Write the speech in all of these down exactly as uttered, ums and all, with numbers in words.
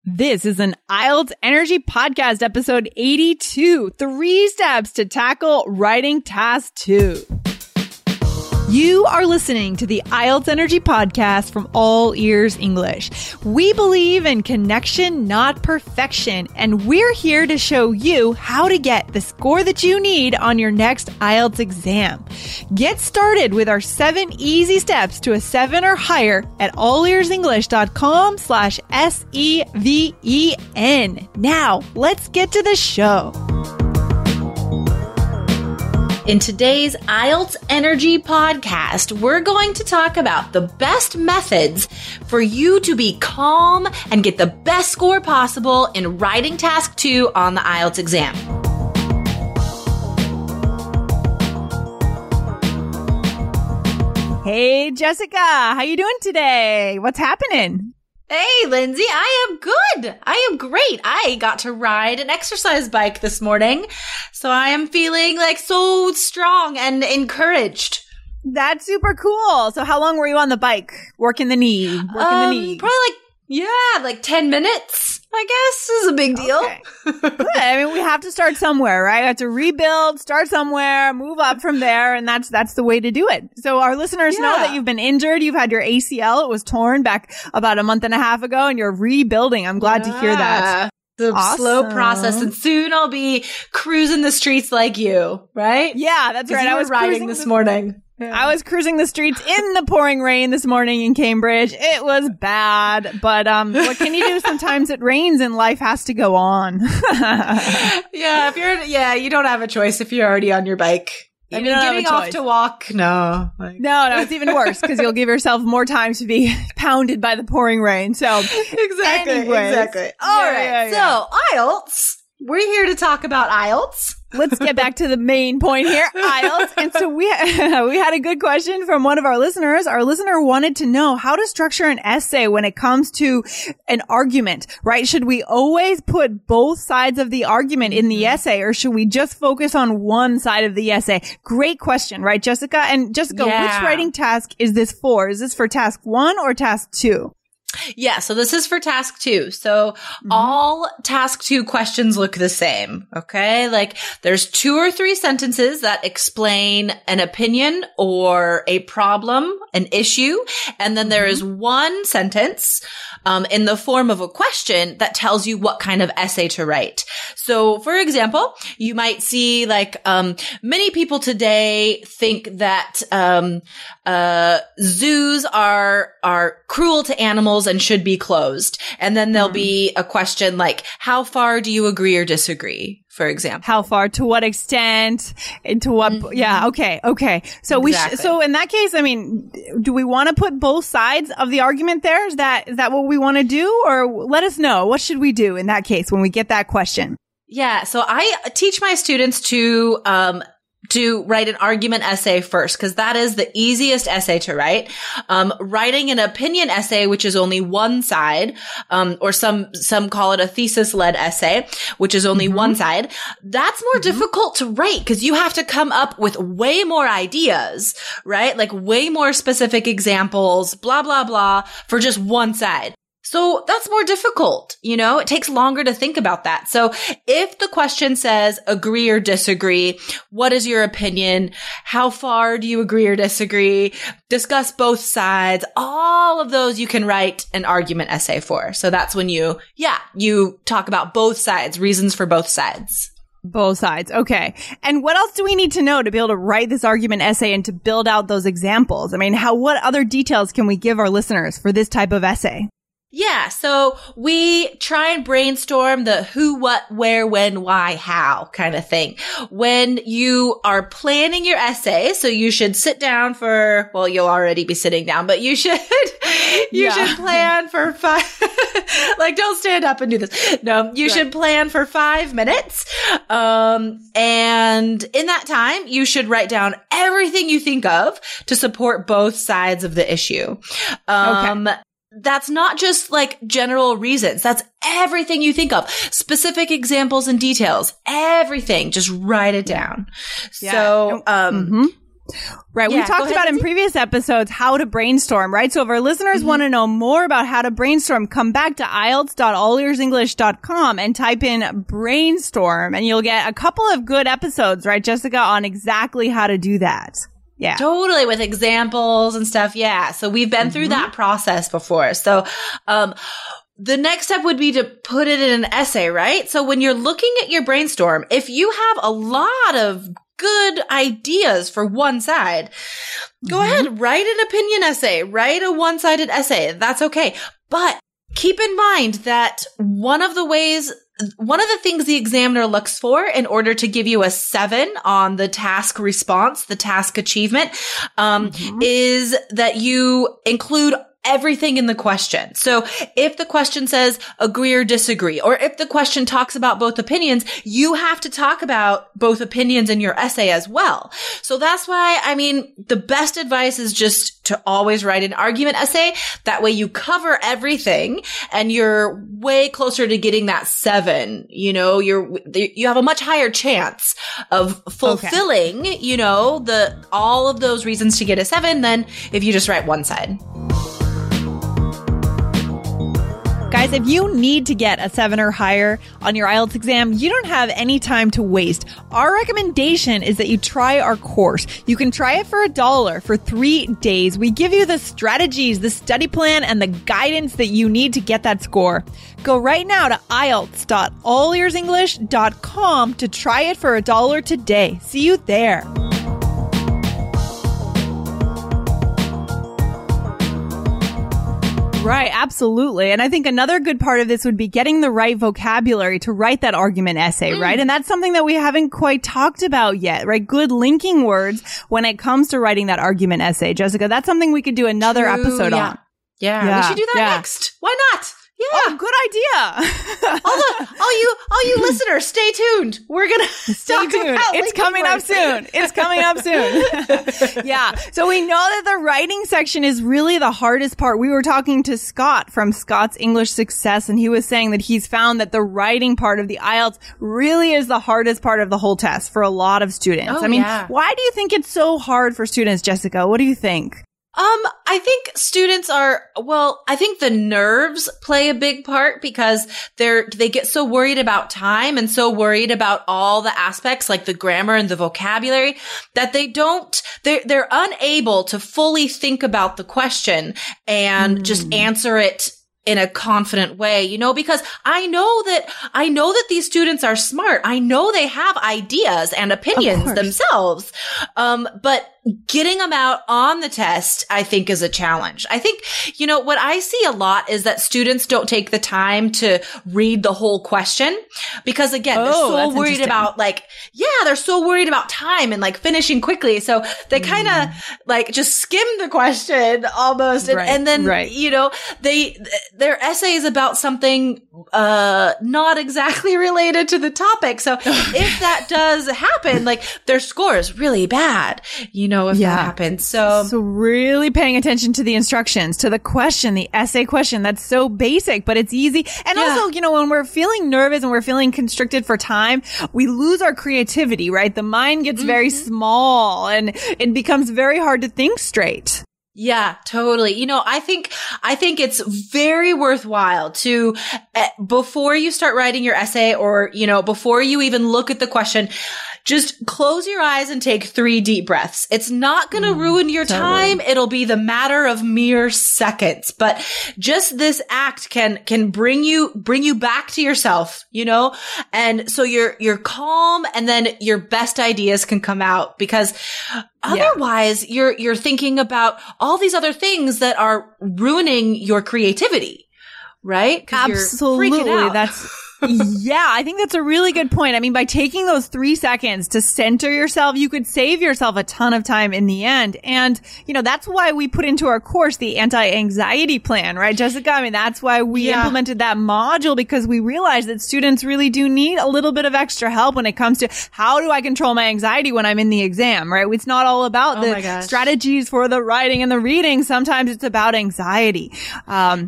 This is an I E L T S Energy Podcast, episode eighty-two, Three Steps to Tackle Writing Task two. You are listening to the I E L T S Energy Podcast from All Ears English. We believe in connection, not perfection, and we're here to show you how to get the score that you need on your next I E L T S exam. Get started with our seven easy steps to a seven or higher at allearsenglish.com slash S E V E N. Now, let's get to the show. In today's I E L T S Energy Podcast, we're going to talk about the best methods for you to be calm and get the best score possible in writing task two on the I E L T S exam. Hey, Jessica, how you doing today? What's happening? Hey, Lindsay, I am good. I am great. I got to ride an exercise bike this morning, so I am feeling like so strong and encouraged. That's super cool. So how long were you on the bike? Working the knee, working um, the knee. Probably like, yeah, like ten minutes, I guess, is a big deal. Okay. Good. I mean, we have to start somewhere, right? We have to rebuild, start somewhere, move up from there, and that's that's the way to do it. So our listeners Yeah. know that you've been injured. You've had your A C L. It was torn back about a month and a half ago, and you're rebuilding. I'm glad yeah. to hear that. The awesome. slow process, and soon I'll be cruising the streets like you, right? Yeah, that's right. You I were was riding this the- morning. Yeah. I was cruising the streets in the pouring rain this morning in Cambridge. It was bad, but um, what can you do? Sometimes it rains and life has to go on. yeah, if you're, yeah, you don't have a choice if you're already on your bike. I You mean, don't have getting a off choice. to walk, no. Like. No, no, it's even worse because you'll give yourself more time to be pounded by the pouring rain. So exactly, anyways. exactly. All Yeah, right, yeah, yeah. so I E L T S. We're here to talk about I E L T S. Let's get back to the main point here, I E L T S. And so we we had a good question from one of our listeners. Our listener wanted to know how to structure an essay when it comes to an argument, right? Should we always put both sides of the argument in the essay, or should we just focus on one side of the essay? Great question, right, Jessica? And Jessica, Yeah. which writing task is this for? Is this for task one or task two? Yeah, so this is for task two. So mm-hmm. all task two questions look the same, okay? Like there's two or three sentences that explain an opinion or a problem, an issue, and then there is one sentence um, in the form of a question that tells you what kind of essay to write. So for example, you might see like um, many people today think that um, uh, zoos are are cruel to animals and should be closed. And then there'll mm. be a question like, how far do you agree or disagree, for example? How far, to what extent, and to what, mm-hmm. yeah, okay, okay. So exactly. we, sh- so in that case, I mean, do we want to put both sides of the argument there? Is that, is that what we want to do? Or let us know, what should we do in that case when we get that question? Yeah, so I teach my students to, um, to write an argument essay first, because that is the easiest essay to write. Um, writing an opinion essay, which is only one side, um, or some, some call it a thesis-led essay, which is only mm-hmm. one side. That's more mm-hmm. difficult to write because you have to come up with way more ideas, right? Like way more specific examples, blah, blah, blah, for just one side. So that's more difficult, you know, it takes longer to think about that. So if the question says agree or disagree, what is your opinion? How far do you agree or disagree? Discuss both sides. All of those you can write an argument essay for. So that's when you, yeah, you talk about both sides, reasons for both sides. Both sides. Okay. And what else do we need to know to be able to write this argument essay and to build out those examples? I mean, how, what other details can we give our listeners for this type of essay? Yeah, so we try and brainstorm the who, what, where, when, why, how kind of thing. When you are planning your essay, so you should sit down for, well, you'll already be sitting down, but you should, you yeah. should plan for five, like don't stand up and do this. No, you right. should plan for five minutes. Um, and in that time, you should write down everything you think of to support both sides of the issue. Um, okay. That's not just like general reasons. That's everything you think of. Specific examples and details. Everything. Just write it down. Yeah. So, um, mm-hmm. Right. Yeah, we talked ahead, about in Lindsay. previous episodes how to brainstorm, right? So if our listeners Mm-hmm. want to know more about how to brainstorm, come back to I E L T S dot all ears english dot com and type in brainstorm and you'll get a couple of good episodes, right, Jessica, on exactly how to do that. Yeah. Totally, with examples and stuff. Yeah. So we've been mm-hmm. through that process before. So, um, the next step would be to put it in an essay, right? So when you're looking at your brainstorm, if you have a lot of good ideas for one side, go mm-hmm. ahead, write an opinion essay, write a one-sided essay. That's okay. But keep in mind that one of the ways One of the things the examiner looks for in order to give you a seven on the task response, the task achievement, um, mm-hmm. is that you include everything in the question. So if the question says agree or disagree, or if the question talks about both opinions, you have to talk about both opinions in your essay as well. So that's why, I mean, the best advice is just to always write an argument essay. That way you cover everything and you're way closer to getting that seven. You know, you're, you have a much higher chance of fulfilling, okay. you know, the, all of those reasons to get a seven than if you just write one side. Guys, if you need to get a seven or higher on your I E L T S exam, you don't have any time to waste. Our recommendation is that you try our course. You can try it for a dollar for three days. We give you the strategies, the study plan, and the guidance that you need to get that score. Go right now to I E L T S dot all ears english dot com to try it for a dollar today. See you there. Right, absolutely. And I think another good part of this would be getting the right vocabulary to write that argument essay, mm. right? And that's something that we haven't quite talked about yet, right? Good linking words when it comes to writing that argument essay. Jessica, that's something we could do another True, episode yeah. on. Yeah, yeah, we should do that yeah. next. Why not? Yeah. Oh, good idea. all, the, all you, all you listeners, stay tuned. We're gonna stay tuned. It's coming up soon. It's coming up soon. Yeah. So we know that the writing section is really the hardest part. We were talking to Scott from Scott's English Success, and he was saying that he's found that the writing part of the I E L T S really is the hardest part of the whole test for a lot of students. Oh, I mean, yeah. why do you think it's so hard for students, Jessica? What do you think? Um, I think students are, well, I think the nerves play a big part because they're, they get so worried about time and so worried about all the aspects like the grammar and the vocabulary that they don't, they're, they're unable to fully think about the question and mm. just answer it in a confident way, you know, because I know that, I know that these students are smart. I know they have ideas and opinions themselves. Um, but getting them out on the test, I think, is a challenge. I think, you know, what I see a lot is that students don't take the time to read the whole question because, again, they're oh, so worried about like, yeah, they're so worried about time and like finishing quickly. So they kind of mm. like just skim the question almost. And, right, and then, right. you know, they, their essay is about something, uh, not exactly related to the topic. So if that does happen, like their score is really bad, you know, if yeah. that happens. So, so really paying attention to the instructions, to the question, the essay question. That's so basic, but it's easy. And yeah. also, you know, when we're feeling nervous and we're feeling constricted for time, we lose our creativity, right? The mind gets mm-hmm. very small and it becomes very hard to think straight. Yeah, totally. You know, I think, I think it's very worthwhile to, uh, before you start writing your essay or, you know, before you even look at the question, just close your eyes and take three deep breaths. It's not going to mm, ruin your totally. time. It'll be the matter of mere seconds, but just this act can, can bring you, bring you back to yourself, you know? And so you're, you're calm and then your best ideas can come out because otherwise yeah. you're, you're thinking about all these other things that are ruining your creativity, right? 'Cause Absolutely. You're freaking out. That's, yeah, I think that's a really good point. I mean, by taking those three seconds to center yourself, you could save yourself a ton of time in the end. And, you know, that's why we put into our course the anti-anxiety plan, right, Jessica? I mean, that's why we yeah. implemented that module because we realized that students really do need a little bit of extra help when it comes to how do I control my anxiety when I'm in the exam, right? It's not all about oh the strategies for the writing and the reading. Sometimes it's about anxiety. Um,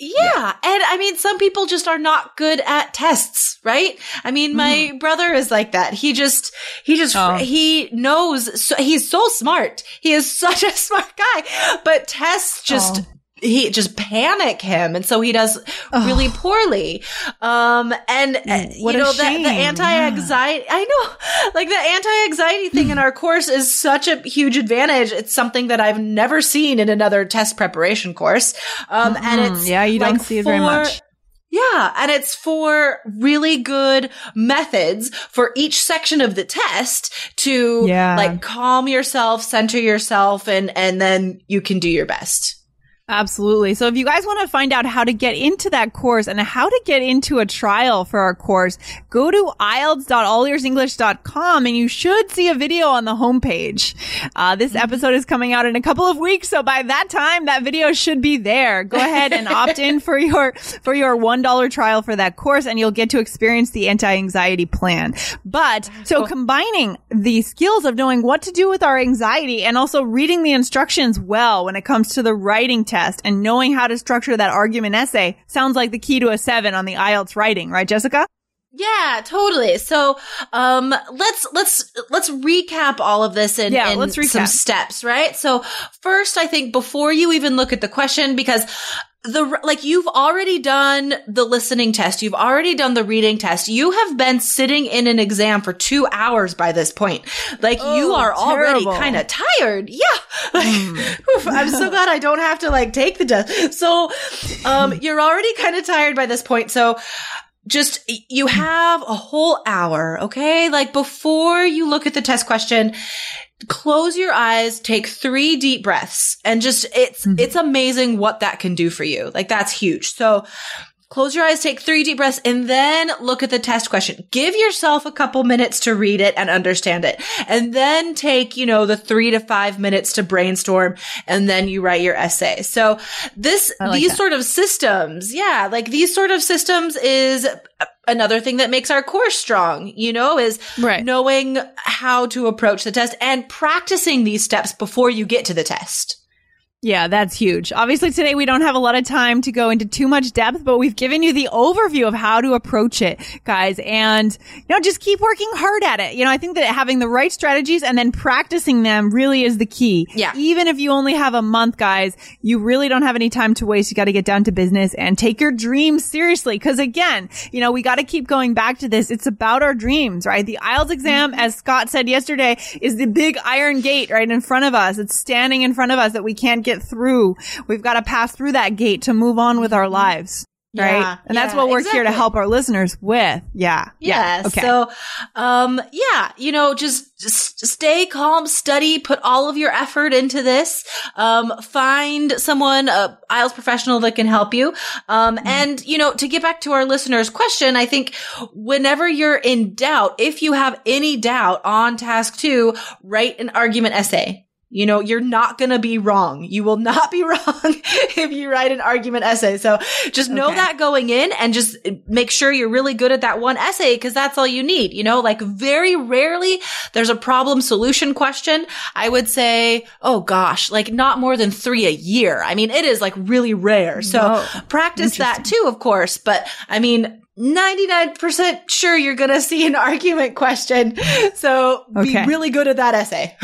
Yeah. And I mean, some people just are not good at tests, right? I mean, my mm. brother is like that. He just, he just, oh. he knows, so, he's so smart. He is such a smart guy, but tests just, oh. he just panic him. And so he does oh. really poorly. Um, and, what you know, the, the anti-anxiety, yeah. I know, like the anti-anxiety thing in our course is such a huge advantage. It's something that I've never seen in another test preparation course. Um, mm-hmm. and it's, yeah, you don't like see it for, very much. Yeah. And it's for really good methods for each section of the test to yeah. like calm yourself, center yourself, and, and then you can do your best. Absolutely. So if you guys want to find out how to get into that course and how to get into a trial for our course, go to I E L T S dot all ears english dot com and you should see a video on the homepage. Uh, this episode is coming out in a couple of weeks. So by that time, that video should be there. Go ahead and opt in for your, for your one dollar trial for that course and you'll get to experience the anti-anxiety plan. But so cool. combining the skills of knowing what to do with our anxiety and also reading the instructions well when it comes to the writing test and knowing how to structure that argument essay sounds like the key to a seven on the I E L T S writing, right, Jessica? Yeah, totally. So, um, let's, let's, let's recap all of this in, yeah, in let's recap. some steps, right? So first, I think before you even look at the question, because the, like you've already done the listening test. You've already done the reading test. You have been sitting in an exam for two hours by this point. Like oh, you are terrible. Already kind of tired. Yeah. Like, mm. oof, I'm so glad I don't have to like take the test. So, um, you're already kind of tired by this point. So just, you have a whole hour. Okay. Like before you look at the test question, close your eyes, take three deep breaths, and just, it's, mm-hmm. it's amazing what that can do for you. Like that's huge. So close your eyes, take three deep breaths, and then look at the test question. Give yourself a couple minutes to read it and understand it. And then take, you know, the three to five minutes to brainstorm, and then you write your essay. So this, like these that. sort of systems, yeah, like these sort of systems is another thing that makes our course strong, you know, is right. knowing how to approach the test and practicing these steps before you get to the test. Yeah, that's huge. Obviously, today we don't have a lot of time to go into too much depth, but we've given you the overview of how to approach it, guys. And, you know, just keep working hard at it. You know, I think that having the right strategies and then practicing them really is the key. Yeah. Even if you only have a month, guys, you really don't have any time to waste. You got to get down to business and take your dreams seriously. Because again, you know, we got to keep going back to this. It's about our dreams, right? The I E L T S exam, mm-hmm. as Scott said yesterday, is the big iron gate right in front of us. It's standing in front of us that we can't get through. We've got to pass through that gate to move on with our lives. Right. Yeah, and that's yeah, what we're exactly. here to help our listeners with. Yeah. Yeah. yeah. Okay. So, um, yeah, you know, just, just stay calm, study, put all of your effort into this. Um, find someone, a I E L T S professional that can help you. Um, mm-hmm. and, you know, to get back to our listeners' question, I think whenever you're in doubt, if you have any doubt on task two, write an argument essay. You know, you're not going to be wrong. You will not be wrong if you write an argument essay. So just know okay. that going in and just make sure you're really good at that one essay because that's all you need. You know, like very rarely there's a problem solution question. I would say, oh gosh, like not more than three a year. I mean, it is like really rare. So Whoa. practice that too, of course. But I mean, ninety-nine percent sure you're going to see an argument question. So okay. be really good at that essay.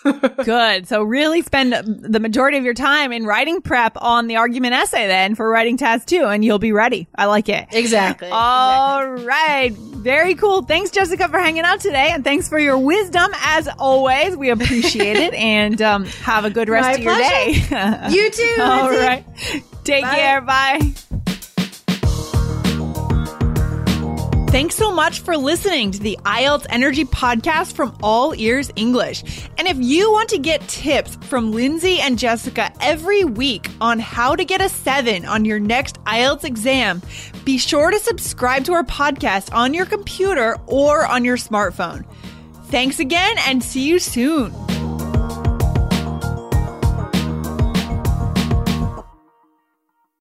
Good. So really spend the majority of your time in writing prep on the argument essay then for writing task two and you'll be ready. I like it. Exactly. All exactly. right. Very cool. Thanks, Jessica, for hanging out today. And thanks for your wisdom as always. We appreciate it. And um, have a good rest My of your pleasure. day. You too. All right. Take Bye. care. Bye. Thanks so much for listening to the I E L T S Energy Podcast from All Ears English. And if you want to get tips from Lindsay and Jessica every week on how to get a seven on your next I E L T S exam, be sure to subscribe to our podcast on your computer or on your smartphone. Thanks again and see you soon.